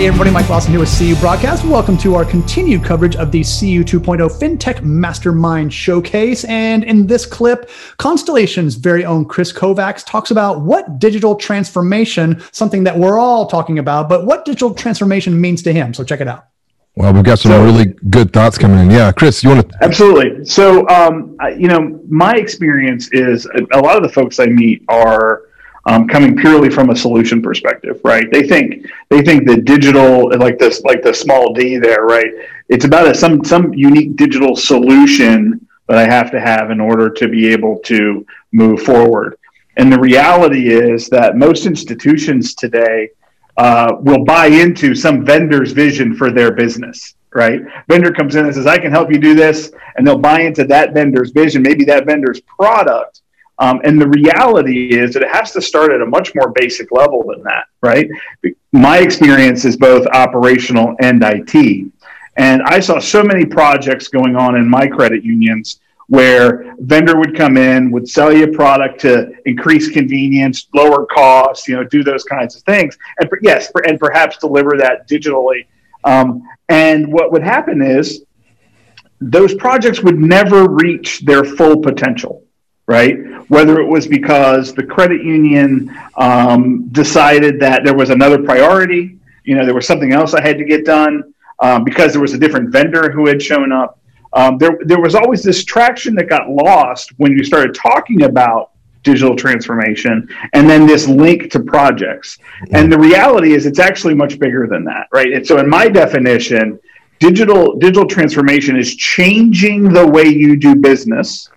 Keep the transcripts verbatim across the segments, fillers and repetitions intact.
Hey everybody, Mike Lawson here with C U Broadcast. Welcome to our continued coverage of the C U two point oh FinTech Mastermind Showcase. And in this clip, Constellation's very own Chris Kovacs talks about what digital transformation, something that we're all talking about, but what digital transformation means to him. So check it out. Well, we've got some so, really good thoughts coming in. Yeah, Chris, you want to? Absolutely. So, um, you know, my experience is a, a lot of the folks I meet are Um, coming purely from a solution perspective, right? They think they think that digital, like this, like the small d there, right? It's about a, some some unique digital solution that I have to have in order to be able to move forward. And the reality is that most institutions today uh, will buy into some vendor's vision for their business, right? Vendor comes in and says, "I can help you do this," and they'll buy into that vendor's vision, maybe that vendor's product. Um, and the reality is that it has to start at a much more basic level than that, right? My experience is both operational and I T. And I saw so many projects going on in my credit unions where vendor would come in, would sell you a product to increase convenience, lower costs, you know, do those kinds of things. And for, yes, for, and perhaps deliver that digitally. Um, and what would happen is those projects would never reach their full potential. Right? Whether it was because the credit union um, decided that there was another priority, you know, there was something else I had to get done, um, because there was a different vendor who had shown up. Um, there, there was always this traction that got lost when you started talking about digital transformation and then this link to projects. And the reality is it's actually much bigger than that, right? And so in my definition, digital digital transformation is changing the way you do business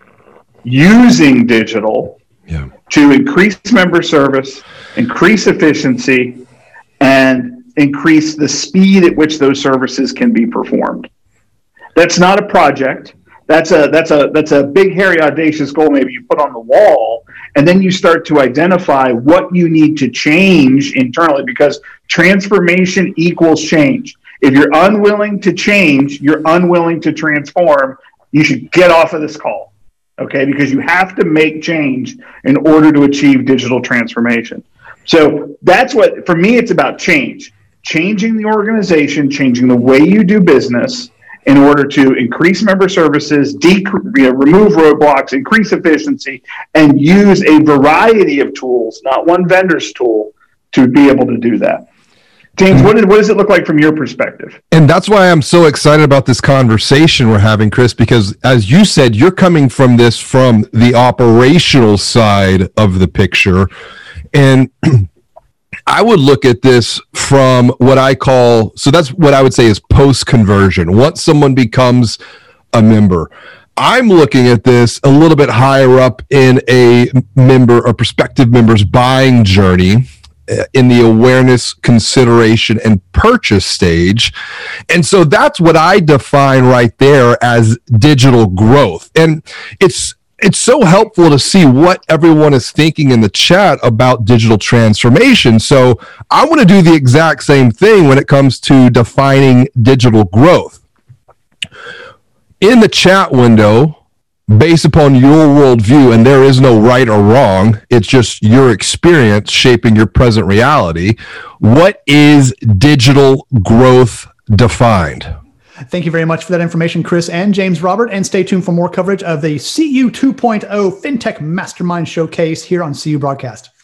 using digital yeah. to increase member service, increase efficiency, and increase the speed at which those services can be performed. That's not a project. That's a that's a that's a big, hairy, audacious goal maybe you put on the wall, and then you start to identify what you need to change internally, because transformation equals change. If you're unwilling to change, you're unwilling to transform, you should get off of this call. Okay, because you have to make change in order to achieve digital transformation. So that's what, for me, it's about change. Changing the organization, changing the way you do business in order to increase member services, dec- you know, remove roadblocks, increase efficiency, and use a variety of tools, not one vendor's tool, to be able to do that. James, what, did, what does it look like from your perspective? And that's why I'm so excited about this conversation we're having, Chris, because as you said, you're coming from this from the operational side of the picture. And I would look at this from what I call, so that's what I would say is post-conversion. Once someone becomes a member, I'm looking at this a little bit higher up in a member or prospective member's buying journey, in the awareness, consideration, and purchase stage. And so that's what I define right there as digital growth. And it's it's so helpful to see what everyone is thinking in the chat about digital transformation. So I want to do the exact same thing when it comes to defining digital growth. In the chat window, based upon your worldview, and there is no right or wrong, it's just your experience shaping your present reality. What is digital growth defined? Thank you very much for that information, Chris and James Robert, and stay tuned for more coverage of the C U two point oh FinTech Mastermind Showcase here on C U Broadcast.